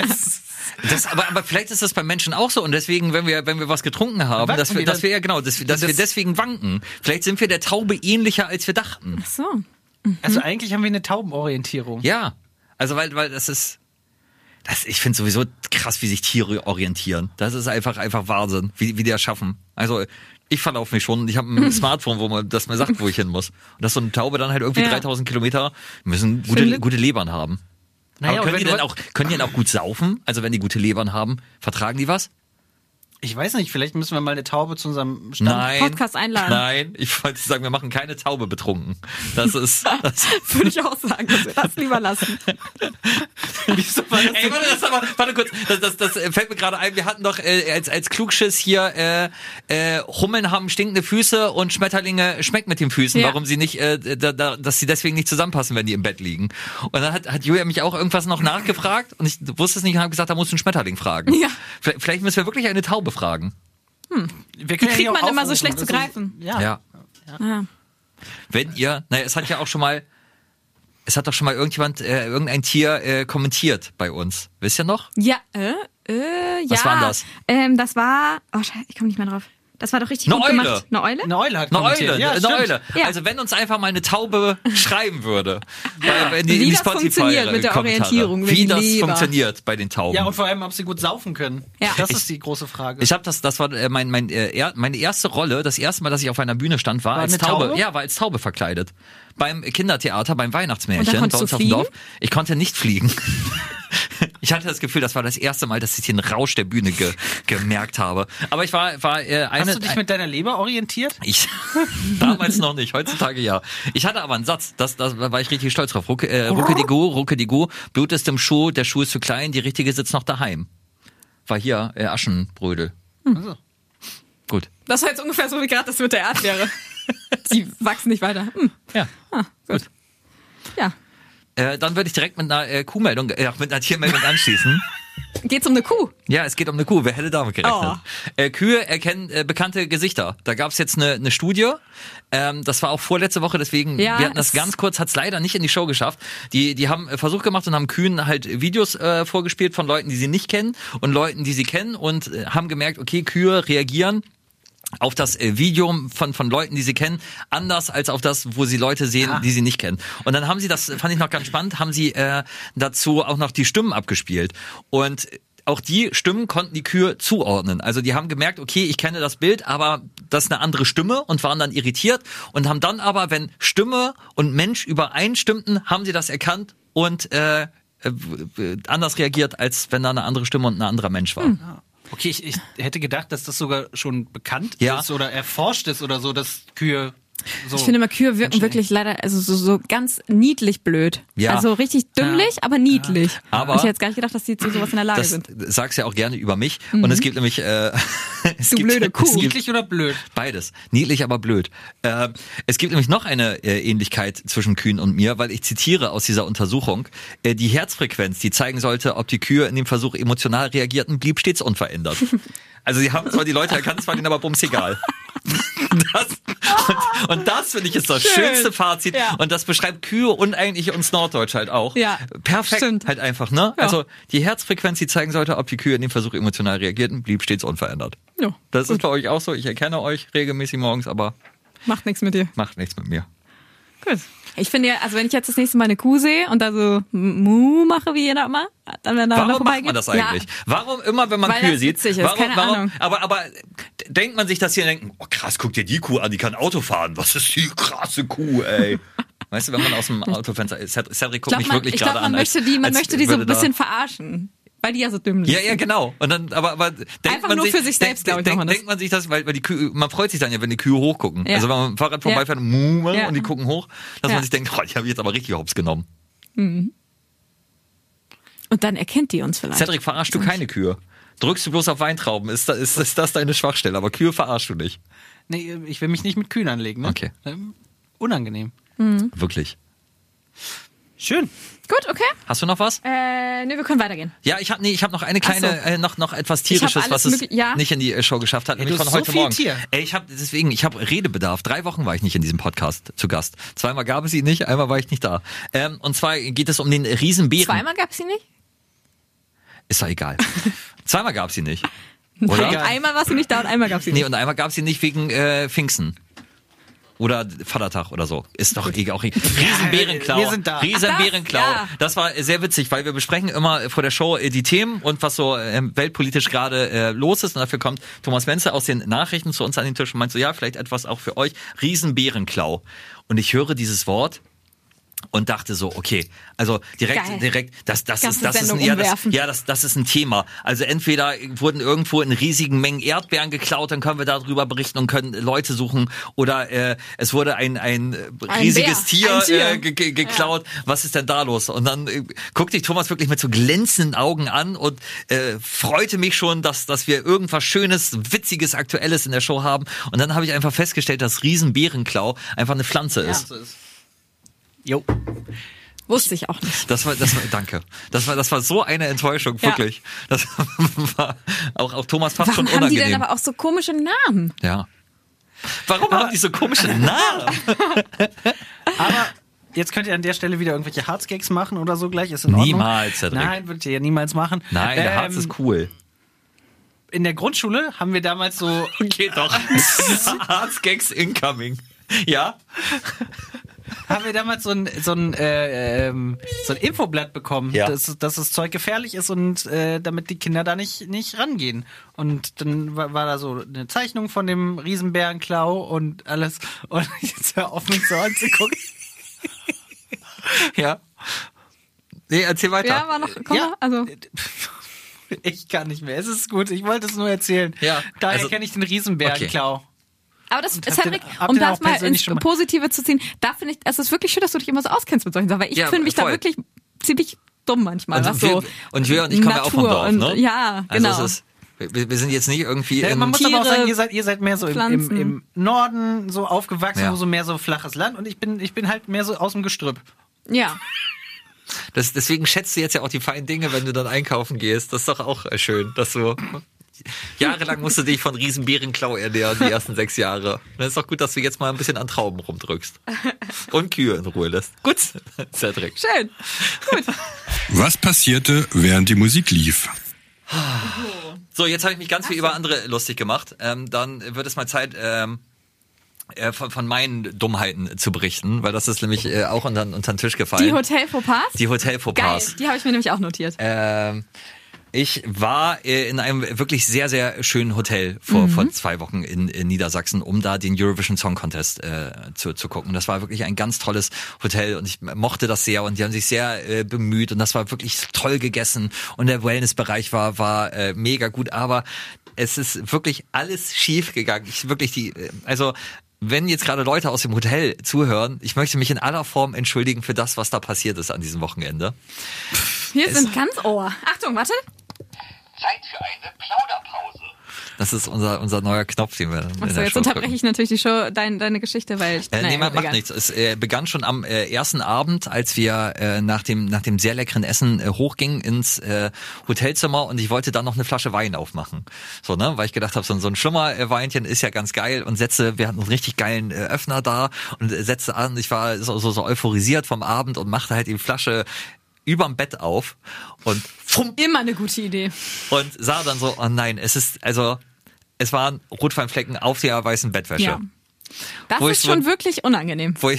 aber vielleicht ist das beim Menschen auch so. Und deswegen, wenn wir was getrunken haben, dass wir deswegen wanken. Vielleicht sind wir der Taube ähnlicher, als wir dachten. Ach so. Also eigentlich haben wir eine Taubenorientierung. Ja, also weil das ist, ich finde sowieso krass, wie sich Tiere orientieren. Das ist einfach Wahnsinn, wie die das schaffen. Also ich verlaufe mich schon, ich habe ein Smartphone, wo man das mir sagt, wo ich hin muss. Und dass so eine Taube dann halt irgendwie 3000 Kilometer müssen gute Lebern haben. Naja, aber können die denn auch gut saufen? Also wenn die gute Lebern haben, vertragen die was? Ich weiß nicht, vielleicht müssen wir mal eine Taube zu unserem Podcast einladen. Nein, ich wollte sagen, wir machen keine Taube betrunken. Das würde ich auch sagen, dass wir das lieber lassen. Wieso war das? Ey, warte kurz, das fällt mir gerade ein, wir hatten doch als Klugschiss hier Hummeln haben stinkende Füße und Schmetterlinge schmecken mit den Füßen, warum sie nicht, dass sie deswegen nicht zusammenpassen, wenn die im Bett liegen. Und dann hat Julia mich auch irgendwas noch nachgefragt und ich wusste es nicht und habe gesagt, da musst du einen Schmetterling fragen. Ja. Vielleicht müssen wir wirklich eine Taube fragen. Die kriegt man immer so schlecht zu greifen. Ja. Wenn ihr, es hat doch schon mal irgendjemand, irgendein Tier kommentiert bei uns. Wisst ihr noch? Ja, Was war das? Das war, ich komme nicht mehr drauf. Das war doch richtig gut gemacht. Eine Eule? Eine Eule hat kommentiert. Ja, eine Eule. Ja. Also wenn uns einfach mal eine Taube schreiben würde, wie das funktioniert mit der Orientierung. Wie das funktioniert bei den Tauben. Ja, und vor allem, ob sie gut saufen können. Ja. Das ist die große Frage. Ich habe das war meine erste Rolle, das erste Mal, dass ich auf einer Bühne stand, war als Taube. Ja, war als Taube verkleidet. Beim Kindertheater, beim Weihnachtsmärchen bei uns auf dem Dorf. Ich konnte nicht fliegen. Ich hatte das Gefühl, das war das erste Mal, dass ich den Rausch der Bühne gemerkt habe. Aber ich war Hast du dich mit deiner Leber orientiert? Damals noch nicht, heutzutage ja. Ich hatte aber einen Satz, da war ich richtig stolz drauf. Rucke die Gu, Blut ist im Schuh, der Schuh ist zu klein, die Richtige sitzt noch daheim. War hier Aschenbrödel. Also. Gut. Das war jetzt ungefähr so wie gerade das mit der Erdbeere. Die wachsen nicht weiter. Ja. Gut. Ja. Dann würde ich direkt mit einer Kuhmeldung, mit einer Tiermeldung anschließen. Geht's um eine Kuh? Ja, es geht um eine Kuh. Wer hätte damit gerechnet? Kühe erkennen bekannte Gesichter. Da gab's jetzt eine Studie. Das war auch vorletzte Woche, deswegen, wir hatten das ganz kurz, hat's leider nicht in die Show geschafft. Die haben Versuch gemacht und haben Kühen halt Videos vorgespielt von Leuten, die sie nicht kennen und Leuten, die sie kennen und haben gemerkt, okay, Kühe reagieren auf das Video von Leuten, die sie kennen, anders als auf das, wo sie Leute sehen, die sie nicht kennen. Und dann haben sie, das fand ich noch ganz spannend, haben sie dazu auch noch die Stimmen abgespielt. Und auch die Stimmen konnten die Kühe zuordnen. Also die haben gemerkt, okay, ich kenne das Bild, aber das ist eine andere Stimme und waren dann irritiert und haben dann aber, wenn Stimme und Mensch übereinstimmten, haben sie das erkannt und anders reagiert, als wenn da eine andere Stimme und ein anderer Mensch war. Okay, ich hätte gedacht, dass das sogar schon bekannt ist oder erforscht ist oder so, dass Kühe so... Ich finde immer, Kühe wirken wirklich leider so ganz niedlich blöd. Ja. Also richtig dümmlich, aber niedlich. Ja. Aber ich hätte jetzt gar nicht gedacht, dass die zu sowas in der Lage sind. Das sagst du ja auch gerne über mich. Und es gibt nämlich... blöde Kuh. Niedlich oder blöd? Beides. Niedlich, aber blöd. Es gibt nämlich noch eine Ähnlichkeit zwischen Kühen und mir, weil ich zitiere aus dieser Untersuchung, die Herzfrequenz, die zeigen sollte, ob die Kühe in dem Versuch emotional reagierten, blieb stets unverändert. Also sie haben zwar die Leute erkannt, es war ihnen aber bums egal. Und das finde ich ist das schönste Fazit. Ja. Und das beschreibt Kühe und eigentlich uns Norddeutsch halt auch. Ja, perfekt. Stimmt. Halt einfach, ne? Ja. Also die Herzfrequenz, die zeigen sollte, ob die Kühe in dem Versuch emotional reagierten, blieb stets unverändert. Ja, das ist bei euch auch so. Ich erkenne euch regelmäßig morgens, aber macht nichts mit dir. Macht nichts mit mir. Gut. Ich finde ja, also wenn ich jetzt das nächste Mal eine Kuh sehe und da so Mu mache, wie jeder immer, dann wenn da warum noch macht man das eigentlich? Ja. Warum immer, wenn man weil Kühe sieht? Ist, keine Ahnung. Aber denkt man sich das hier und denkt, oh krass, guck dir die Kuh an, die kann Auto fahren. Was ist die krasse Kuh, ey? Weißt du, wenn man aus dem Autofenster ist, Cedric guckt mich wirklich gerade an. Man möchte die so ein bisschen verarschen. Weil die ja so dümmlich sind. Ja, genau. Und dann, aber denkt einfach man nur sich, für sich selbst, glaube ich, denkt man sich das, weil die Kühe, man freut sich dann ja, wenn die Kühe hochgucken. Ja. Also wenn man mit dem Fahrrad vorbeifährt und die gucken hoch, dass man sich denkt, oh, ich habe jetzt aber richtig hops genommen. Mhm. Und dann erkennt die uns vielleicht. Cedric, verarschst du keine Kühe? Drückst du bloß auf Weintrauben? Ist das deine Schwachstelle? Aber Kühe verarschst du nicht. Nee, ich will mich nicht mit Kühen anlegen, ne? Okay. Unangenehm. Mhm. Wirklich. Schön. Gut, okay. Hast du noch was? Wir können weitergehen. Ja, ich habe noch eine kleine, noch etwas Tierisches, was es nicht in die Show geschafft hat, nämlich von heute Morgen. Tier. Ich habe Redebedarf. 3 Wochen war ich nicht in diesem Podcast zu Gast. 2-mal gab es ihn nicht, einmal war ich nicht da. Und zwar geht es um den Riesenbären. 2-mal gab es ihn nicht? Ist doch egal. 2-mal gab es ihn nicht. Oder? Nein, einmal warst du nicht da und einmal gab es ihn nicht. Nee, und einmal gab es ihn nicht wegen Pfingsten. Oder Vatertag oder so. Ist doch egal. Riesenbärenklau. Wir sind da. Riesenbärenklau. Ja. Das war sehr witzig, weil wir besprechen immer vor der Show die Themen und was so weltpolitisch gerade los ist. Und dafür kommt Thomas Menze aus den Nachrichten zu uns an den Tisch und meint so, ja, vielleicht etwas auch für euch. Riesenbärenklau. Und ich höre dieses Wort und dachte so, okay, also direkt, das ist ein Thema. Also entweder wurden irgendwo in riesigen Mengen Erdbeeren geklaut, dann können wir darüber berichten und können Leute suchen, oder es wurde ein riesiges Tier geklaut. Ja. Was ist denn da los? Und dann guckte ich Thomas wirklich mit so glänzenden Augen an und freute mich schon, dass wir irgendwas Schönes, Witziges, Aktuelles in der Show haben. Und dann habe ich einfach festgestellt, dass Riesenbärenklau einfach eine Pflanze ist. So ist. Jo. Wusste ich auch nicht. Danke. Das war so eine Enttäuschung, wirklich. Ja. Das war auch Thomas fast schon unangenehm. Warum haben die denn aber auch so komische Namen? Ja. Warum haben die so komische Namen? Aber jetzt könnt ihr an der Stelle wieder irgendwelche Harzgags machen oder so gleich. Ist in Ordnung. Niemals, Cedric. Nein, würdet ihr ja niemals machen. Nein, der Harz ist cool. In der Grundschule haben wir damals so... Geht doch. Harzgags incoming. Ja? Haben wir damals so ein Infoblatt bekommen, dass das Zeug gefährlich ist und damit die Kinder da nicht rangehen. Und dann war da so eine Zeichnung von dem Riesenbärenklau und alles. Und jetzt hör auf, mich so anzugucken. Ja. Nee, erzähl weiter. Ja, war noch, also... Ich kann nicht mehr. Es ist gut, ich wollte es nur erzählen. Ja, daher kenne ich den Riesenbärenklau. Okay. Aber das ist Cedric, um das mal ins Positive zu ziehen, da finde ich, es ist wirklich schön, dass du dich immer so auskennst mit solchen Sachen, weil ich finde mich da wirklich ziemlich dumm manchmal. Und wir und ich komme ja auch vom Dorf, ne? Ja, genau. Also wir sind jetzt nicht irgendwie man muss aber auch sagen, ihr seid mehr so im Norden so aufgewachsen, wo so mehr so flaches Land, und ich bin halt mehr so aus dem Gestrüpp. Ja. Deswegen schätzt du jetzt ja auch die feinen Dinge, wenn du dann einkaufen gehst. Das ist doch auch schön, dass du... Jahrelang musst du dich von Riesenbärenklau ernähren, die ersten 6 Jahre. Dann ist doch gut, dass du jetzt mal ein bisschen an Trauben rumdrückst. Und Kühe in Ruhe lässt. Gut, Cedric. Schön. Gut. Was passierte, während die Musik lief? So, jetzt habe ich mich ganz viel über andere lustig gemacht. Dann wird es mal Zeit, von meinen Dummheiten zu berichten, weil das ist nämlich auch unter den Tisch gefallen. Die Hotel-Fauxpas? Die Hotel-Fauxpas. Geil, die habe ich mir nämlich auch notiert. Ich war in einem wirklich sehr, sehr schönen Hotel vor 2 Wochen in Niedersachsen, um da den Eurovision Song Contest zu gucken. Das war wirklich ein ganz tolles Hotel und ich mochte das sehr und die haben sich sehr bemüht und das war wirklich toll gegessen und der Wellnessbereich war mega gut, aber es ist wirklich alles schief gegangen. Wenn jetzt gerade Leute aus dem Hotel zuhören, ich möchte mich in aller Form entschuldigen für das, was da passiert ist an diesem Wochenende. Hier sind ganz Ohr. Achtung, warte. Zeit für eine Plauderpause. Das ist unser neuer Knopf, den wir in der jetzt Show unterbreche drücken. ich natürlich die Show, deine Geschichte, weil ich... Nee, macht nichts. Es begann schon am ersten Abend, als wir nach dem sehr leckeren Essen hochgingen ins Hotelzimmer und ich wollte dann noch eine Flasche Wein aufmachen. So, ne, weil ich gedacht habe, so ein Schlummerweinchen ist ja ganz geil und wir hatten einen richtig geilen Öffner da und setzte an, ich war so euphorisiert vom Abend und machte halt die Flasche überm Bett auf und immer eine gute Idee. Und sah dann so, oh nein, es waren Rotweinflecken auf der weißen Bettwäsche. Ja. Das ist schon wirklich unangenehm. Wo ich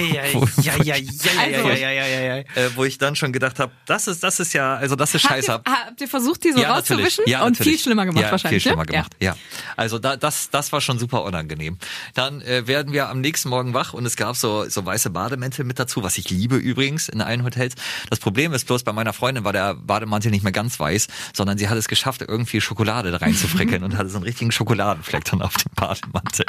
dann schon gedacht habe, das ist scheiße. Habt ihr versucht, die so rauszuwischen? Ja, und viel schlimmer gemacht wahrscheinlich. Viel schlimmer gemacht, ja. Also das war schon super unangenehm. Dann werden wir am nächsten Morgen wach und es gab so weiße Bademäntel mit dazu, was ich liebe übrigens in allen Hotels. Das Problem ist bloß, bei meiner Freundin war der Bademantel nicht mehr ganz weiß, sondern sie hat es geschafft, irgendwie Schokolade da reinzufrickeln und hatte so einen richtigen Schokoladenfleck dann auf dem Bademantel.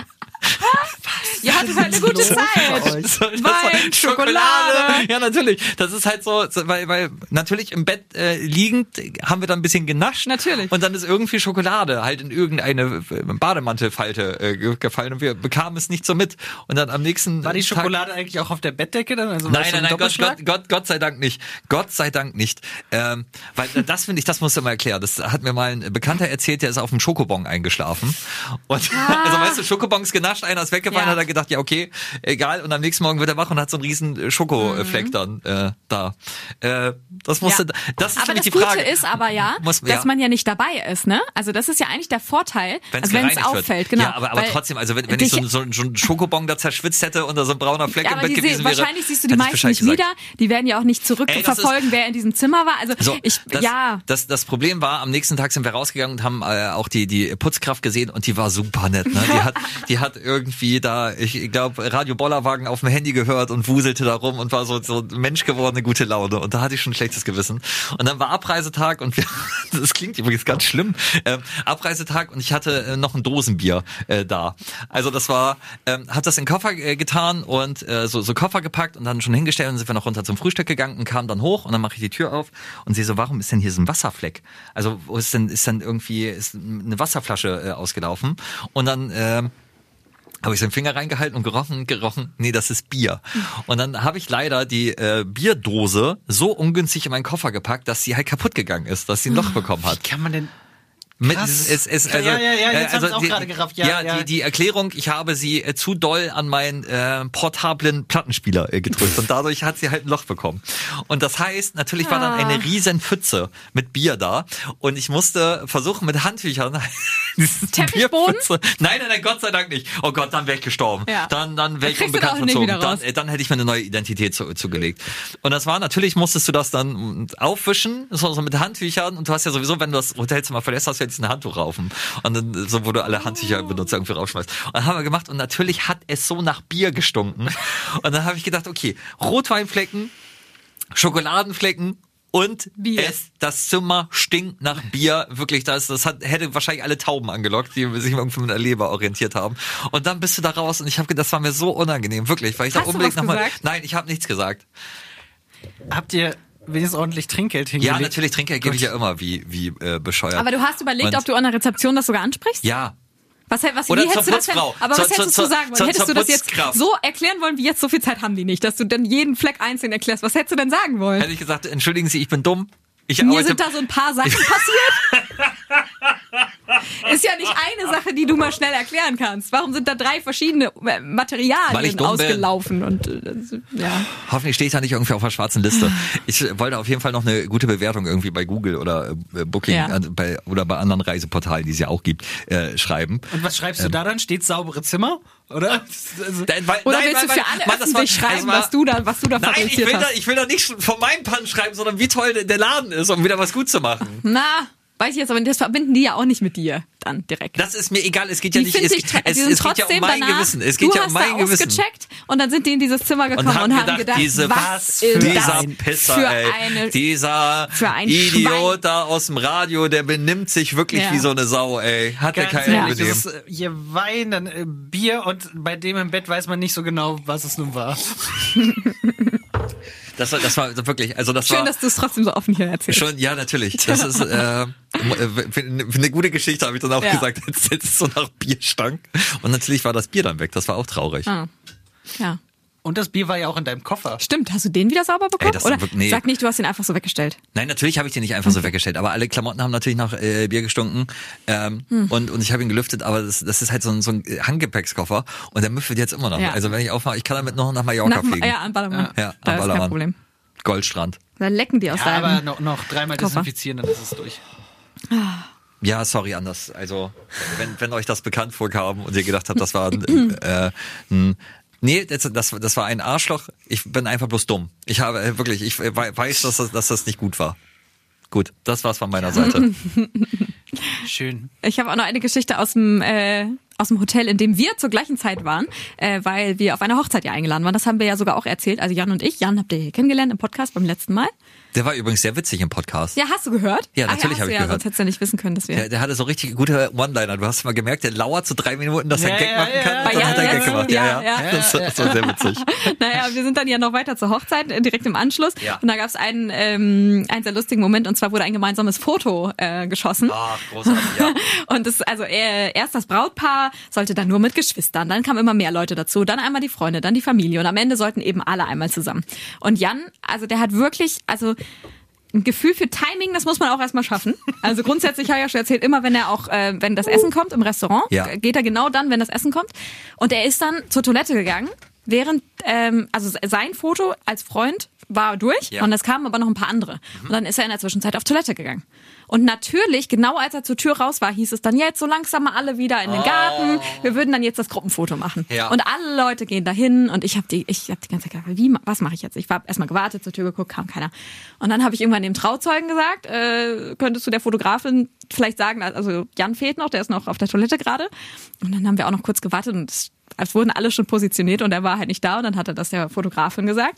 Ihr hattet halt eine gute Zeit. Wein, Schokolade. Ja, natürlich. Das ist halt so, weil natürlich im Bett liegend haben wir dann ein bisschen genascht. Natürlich. Und dann ist irgendwie Schokolade halt in irgendeine Bademantelfalte gefallen und wir bekamen es nicht so mit. Und dann am nächsten War die Schokolade eigentlich auch auf der Bettdecke dann? Also nein, Gott sei Dank nicht. Gott sei Dank nicht. Weil das finde ich, das musst du mal erklären. Das hat mir mal ein Bekannter erzählt, der ist auf dem Schokobon eingeschlafen. Und also weißt du, Schokobons genascht, einer ist weggefallen, hat er gedacht, ja okay, egal. Und am nächsten Morgen wird er wach und hat so einen riesen Schokofleck dann da. Das ist aber nämlich die Gute Frage. Ist aber dass man ja nicht dabei ist, ne? Also das ist ja eigentlich der Vorteil, wenn es auffällt. Genau. Ja, aber trotzdem, also wenn ich so einen Schokobon da zerschwitzt hätte und da so ein brauner Fleck im Bett gewesen wäre. Wahrscheinlich siehst du die meisten nicht wieder. Die werden ja auch nicht zurückverfolgen, wer in diesem Zimmer war. Also das Problem war, am nächsten Tag sind wir rausgegangen und haben auch die Putzkraft gesehen und die war super nett. Ne? Die hat irgendwie da, ich glaube, Radio Bollerwagen auf dem Handy gehört und wuselte da rum und war so Mensch gewordene gute Laune. Und da hatte ich schon ein schlechtes Gewissen. Und dann war Abreisetag und das klingt übrigens ganz schlimm, Abreisetag und ich hatte noch ein Dosenbier da. Also das war, hab das in den Koffer getan und so Koffer gepackt und dann schon hingestellt und sind wir noch runter zum Frühstück gegangen und kamen dann hoch und dann mache ich die Tür auf und sehe so, warum ist denn hier so ein Wasserfleck? Also wo ist dann irgendwie eine Wasserflasche ausgelaufen und dann habe ich so den Finger reingehalten und gerochen, nee, das ist Bier. Und dann habe ich leider die Bierdose so ungünstig in meinen Koffer gepackt, dass sie halt kaputt gegangen ist, dass sie ein Loch bekommen hat. Wie kann man denn... jetzt habe ich auch gerade gerafft. Die Erklärung, ich habe sie zu doll an meinen portablen Plattenspieler gedrückt und dadurch hat sie halt ein Loch bekommen. Und das heißt, natürlich war dann eine riesen Pfütze mit Bier da und ich musste versuchen mit Handtüchern Teppichboden? Nein, Gott sei Dank nicht. Oh Gott, dann wäre ich gestorben. Ja. Dann wäre ich unbekannt verzogen. Dann hätte ich mir eine neue Identität zugelegt. Und das war, natürlich musstest du das dann aufwischen, so mit Handtüchern und du hast ja sowieso, wenn du das Hotelzimmer verlässt, hast du ja diesen Handtuch raufen. Und dann, so, wo du alle Handtücher benutzt, irgendwie rausschmeißt. Und dann haben wir gemacht und natürlich hat es so nach Bier gestunken. Und dann habe ich gedacht, okay, Rotweinflecken, Schokoladenflecken und Bier. Das Zimmer stinkt nach Bier. Wirklich, hätte wahrscheinlich alle Tauben angelockt, die sich irgendwie mit der Leber orientiert haben. Und dann bist du da raus und ich habe gedacht, das war mir so unangenehm, wirklich. Weil ich da unbedingt nochmal. Nein, ich habe nichts gesagt. Habt ihr wenigstens ordentlich Trinkgeld hingelegt? Ja, natürlich, Trinkgeld gebe ich ja immer, wie bescheuert. Aber du hast überlegt, ob du an der Rezeption das sogar ansprichst? Ja. Was hättest du sagen wollen? Hättest du das jetzt so erklären wollen, wie jetzt so viel Zeit haben die nicht, dass du dann jeden Fleck einzeln erklärst? Was hättest du denn sagen wollen? Hätte ich gesagt, entschuldigen Sie, ich bin dumm. Mir sind da so ein paar Sachen passiert. Ist ja nicht eine Sache, die du mal schnell erklären kannst. Warum sind da 3 verschiedene Materialien ausgelaufen? Und ja. Hoffentlich stehe ich da nicht irgendwie auf der schwarzen Liste. Ich wollte auf jeden Fall noch eine gute Bewertung irgendwie bei Google oder Booking oder bei anderen Reiseportalen, die es ja auch gibt, schreiben. Und was schreibst du da dann? Steht saubere Zimmer? Oder? Oder willst du für alle öffentlich schreiben, was du da fabriziert hast? Ich will da nicht von meinem Pan schreiben, sondern wie toll der Laden ist, um wieder was gut zu machen. Na, weiß ich jetzt, aber das verbinden die ja auch nicht mit dir dann direkt. Das ist mir egal, es geht ja nicht, es geht ja um mein Gewissen. Es geht ja um mein Gewissen. Ausgecheckt und dann sind die in dieses Zimmer gekommen und haben gedacht, was ist dieser Pisser, ey, dieser Idiot da aus dem Radio, der benimmt sich wirklich wie so eine Sau, ey. Hat er keinen mit dem. Das ist hier Wein, dann Bier und bei dem im Bett weiß man nicht so genau, was es nun war. Das war wirklich, also das Schön, war... dass du es trotzdem so offen hier erzählst. Schon, ja, natürlich. Das ist eine gute Geschichte, habe ich dann auch gesagt, als es so nach Bier stank. Und natürlich war das Bier dann weg, das war auch traurig. Ah. Ja. Und das Bier war ja auch in deinem Koffer. Stimmt, hast du den wieder sauber bekommen? Oder sag nicht, du hast ihn einfach so weggestellt. Nein, natürlich habe ich den nicht einfach so weggestellt, aber alle Klamotten haben natürlich nach Bier gestunken und ich habe ihn gelüftet, aber das ist halt so ein Handgepäckskoffer und der müffelt jetzt immer noch. Ja. Also wenn ich aufmache, ich kann damit noch nach Mallorca fliegen. Ja, an Ballermann. Ja, da an ist Ballermann. kein Problem. Goldstrand. Dann lecken die aus deinem aber noch 3-mal desinfizieren, dann ist es durch. Ja, sorry, anders. Also, wenn euch das bekannt vorkam und ihr gedacht habt, das war nee, das war ein Arschloch. Ich bin einfach bloß dumm. Ich weiß, dass das nicht gut war. Gut, das war's von meiner Seite. Schön. Ich habe auch noch eine Geschichte aus dem Hotel, in dem wir zur gleichen Zeit waren, weil wir auf eine Hochzeit ja eingeladen waren. Das haben wir ja sogar auch erzählt. Also Jan und ich. Jan habt ihr kennengelernt im Podcast beim letzten Mal. Der war übrigens sehr witzig im Podcast. Ja, hast du gehört? Ja, natürlich habe ich gehört. Sonst hättest du nicht wissen können, dass wir... Der hatte so richtig gute One-Liner. Du hast mal gemerkt, der lauert so 3 Minuten, dass er Gag machen kann. Und dann hat er Gag gemacht. Ja. Das war sehr witzig. Naja, wir sind dann ja noch weiter zur Hochzeit, direkt im Anschluss. Ja. Und da gab es einen sehr lustigen Moment. Und zwar wurde ein gemeinsames Foto geschossen. Ach, großartig, ja. Und erst das Brautpaar sollte dann nur mit Geschwistern. Dann kamen immer mehr Leute dazu. Dann einmal die Freunde, dann die Familie. Und am Ende sollten eben alle einmal zusammen. Und Jan, also der hat wirklich, ein Gefühl für Timing, das muss man auch erstmal schaffen. Also grundsätzlich habe ich ja schon erzählt, immer wenn das Essen kommt im Restaurant, geht er genau dann, wenn das Essen kommt. Und er ist dann zur Toilette gegangen, während, sein Foto als Freund war durch und es kamen aber noch ein paar andere. Und dann ist er in der Zwischenzeit auf Toilette gegangen. Und natürlich, genau als er zur Tür raus war, hieß es dann jetzt so langsam mal alle wieder in den Garten. Wir würden dann jetzt das Gruppenfoto machen. Ja. Und alle Leute gehen dahin und ich hab die ganze Zeit gedacht, was mache ich jetzt? Ich war erstmal gewartet, zur Tür geguckt, kam keiner. Und dann habe ich irgendwann dem Trauzeugen gesagt, könntest du der Fotografin vielleicht sagen, also Jan fehlt noch, der ist noch auf der Toilette gerade. Und dann haben wir auch noch kurz gewartet und es wurden alle schon positioniert und er war halt nicht da und dann hat er das der Fotografin gesagt.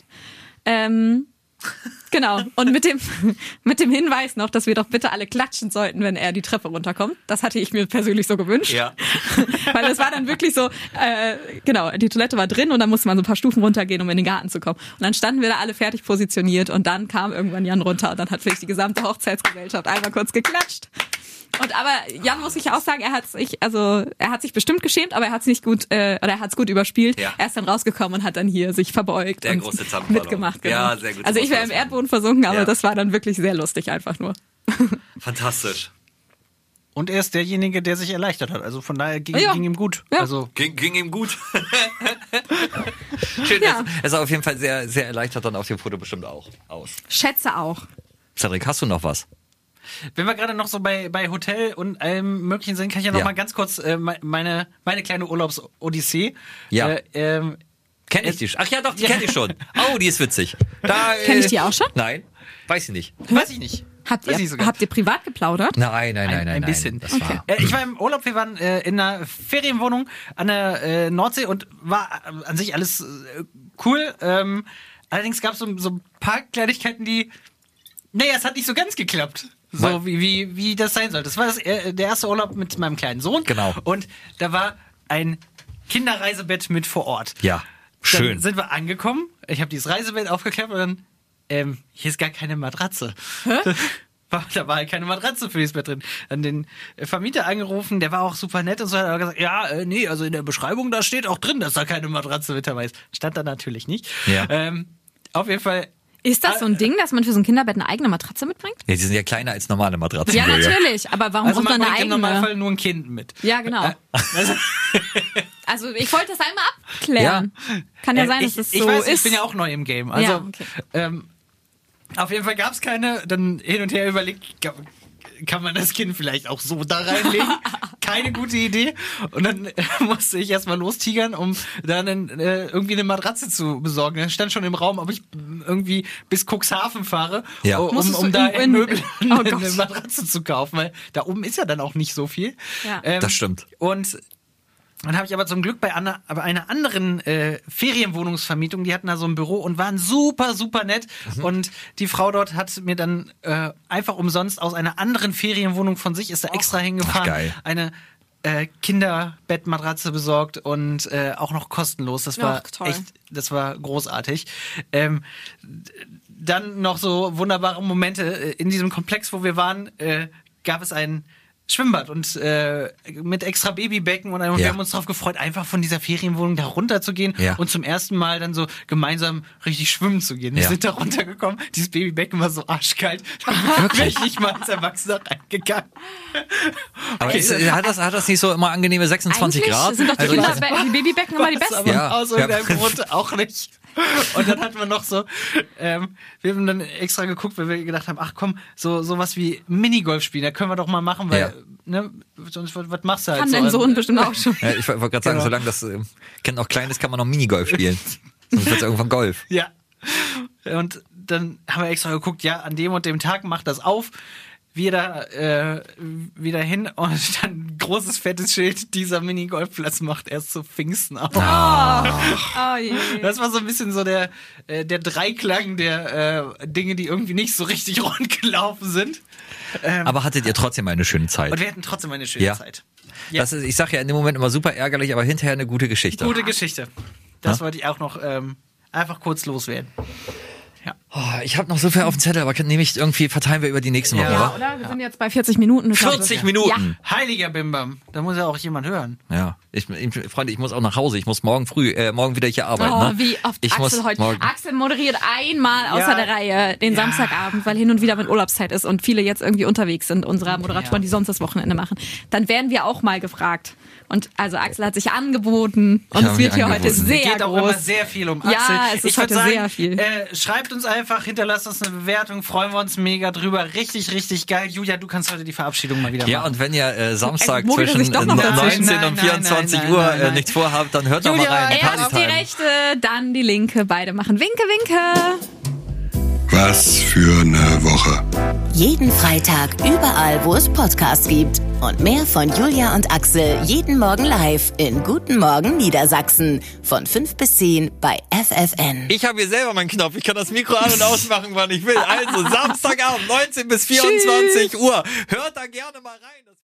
Genau. Und mit dem Hinweis noch, dass wir doch bitte alle klatschen sollten, wenn er die Treppe runterkommt. Das hatte ich mir persönlich so gewünscht. Ja. Weil es war dann wirklich so, die Toilette war drin und dann musste man so ein paar Stufen runtergehen, um in den Garten zu kommen. Und dann standen wir da alle fertig positioniert und dann kam irgendwann Jan runter und dann hat wirklich die gesamte Hochzeitsgesellschaft einmal kurz geklatscht. Aber Jan muss ich auch sagen, er hat sich bestimmt geschämt, aber er hat's nicht gut, oder er hat's gut überspielt. Ja. Er ist dann rausgekommen und hat dann hier sich verbeugt und mitgemacht. Genau. Ja, sehr gut. Also ich wäre im Erdboden versunken, aber das war dann wirklich sehr lustig einfach nur. Fantastisch. Und er ist derjenige, der sich erleichtert hat. Also von daher ging ihm gut. Ja. Also ging ihm gut. Schön, er ist auf jeden Fall sehr, sehr erleichtert dann auf dem Foto bestimmt auch aus. Schätze auch. Cedric, hast du noch was? Wenn wir gerade noch so bei Hotel und allem Möglichen sind, kann ich ja noch mal ganz kurz meine kleine Urlaubsodyssee. Ja. Kenn ich die schon? Ach ja, doch, die kenne ich schon. Oh, die ist witzig. Kenn ich die auch schon? Nein, weiß ich nicht. Weiß ich nicht. Habt ihr privat geplaudert? Nein. Ein bisschen. Okay. Ich war im Urlaub, wir waren in einer Ferienwohnung an der Nordsee und war an sich alles cool. Allerdings gab es so ein paar Kleinigkeiten, es hat nicht so ganz geklappt. So wie das sein sollte. Das war der erste Urlaub mit meinem kleinen Sohn. Genau. Und da war ein Kinderreisebett mit vor Ort. Ja, schön. Dann sind wir angekommen. Ich habe dieses Reisebett aufgeklappt und dann, hier ist gar keine Matratze. Hä? Da war halt keine Matratze für dieses Bett drin. Dann den Vermieter angerufen, der war auch super nett und so, hat er gesagt, also in der Beschreibung, da steht auch drin, dass da keine Matratze mit dabei ist. Stand da natürlich nicht. Ja. Auf jeden Fall, Ist das so ein Ding, dass man für so ein Kinderbett eine eigene Matratze mitbringt? Ja, die sind ja kleiner als normale Matratzen. Ja, natürlich. Aber warum braucht man eine eigene? Im Normalfall nur ein Kind mit. Ja, genau. Also ich wollte das einmal abklären. Ja. Kann ja sein, dass das so ist. Ich bin ja auch neu im Game. Also auf jeden Fall gab es keine. Dann hin und her überlegt, kann man das Kind vielleicht auch so da reinlegen? Keine gute Idee. Und dann musste ich erstmal lostigern, um dann irgendwie eine Matratze zu besorgen. Dann stand schon im Raum, ob ich irgendwie bis Cuxhaven fahre, um da in Möbel eine Matratze zu kaufen. Weil da oben ist ja dann auch nicht so viel. Ja. Das stimmt. Und dann habe ich aber zum Glück bei einer anderen Ferienwohnungsvermietung, die hatten da so ein Büro und waren super, super nett. Und die Frau dort hat mir dann einfach umsonst aus einer anderen Ferienwohnung von sich, ist da extra hingefahren, eine Kinderbettmatratze besorgt und auch noch kostenlos. Das war das war großartig. Dann noch so wunderbare Momente. In diesem Komplex, wo wir waren, gab es ein Schwimmbad und mit extra Babybecken und wir haben uns darauf gefreut, einfach von dieser Ferienwohnung da runter zu gehen und zum ersten Mal dann so gemeinsam richtig schwimmen zu gehen. Wir sind da runtergekommen, dieses Babybecken war so arschkalt, da bin ich nicht mal als Erwachsener reingegangen. Aber hat das nicht so immer angenehme 26 Grad? Sind doch die Babybecken immer die besten. Aber aus irgendeinem Grund auch nicht. Und dann hatten wir noch so, wir haben dann extra geguckt, weil wir gedacht haben, ach komm, sowas wie Minigolf spielen, da können wir doch mal machen, weil, sonst was machst du halt kann so? Kann dein Sohn bestimmt auch schon. Ja, ich wollte gerade sagen, solange das Kind noch klein ist, kann man noch Minigolf spielen. Sonst wird es irgendwann Golf. Ja. Und dann haben wir extra geguckt, an dem und dem Tag macht das auf. Wir wieder hin und dann ein großes fettes Schild, dieser Minigolfplatz macht erst zu Pfingsten auf. Oh je. Das war so ein bisschen so der Dreiklang der Dinge, die irgendwie nicht so richtig rund gelaufen sind. Aber hattet ihr trotzdem eine schöne Zeit? Und wir hatten trotzdem eine schöne Zeit. Ja. Das ist, ich sag ja in dem Moment immer super ärgerlich, aber hinterher eine gute Geschichte. Gute Geschichte. Das wollte ich auch noch einfach kurz loswerden. Ja. Oh, ich habe noch so viel auf dem Zettel, aber verteilen wir über die nächsten Wochen, oder? Wir sind jetzt bei 40 Minuten. 40 Minuten? Ja. Heiliger Bimbam, da muss ja auch jemand hören. Ja, Freunde, ich muss auch nach Hause. Ich muss morgen wieder hier arbeiten. Oh, wie oft Axel heute. Axel moderiert einmal außer der Reihe den Samstagabend, weil hin und wieder, wenn Urlaubszeit ist und viele jetzt irgendwie unterwegs sind, unserer Moderatoren, die sonst das Wochenende machen. Dann werden wir auch mal gefragt. Und also Axel hat sich angeboten und es wird hier heute sehr groß. Es geht auch immer sehr viel um Axel. Ja, es ist heute sehr viel. Schreibt uns einfach, hinterlasst uns eine Bewertung, freuen wir uns mega drüber. Richtig, richtig geil. Julia, du kannst heute die Verabschiedung mal wieder machen. Ja, und wenn ihr Samstag zwischen 19 und 24 Uhr nichts vorhabt, dann hört doch mal rein. Erst die rechte, dann die linke. Beide machen Winke, Winke. Was für eine Woche. Jeden Freitag überall, wo es Podcasts gibt. Und mehr von Julia und Axel jeden Morgen live in Guten Morgen Niedersachsen. Von 5 bis 10 bei FFN. Ich habe hier selber meinen Knopf. Ich kann das Mikro an- und ausmachen, wann ich will. Also Samstagabend, 19 bis 24 Uhr. Hört da gerne mal rein.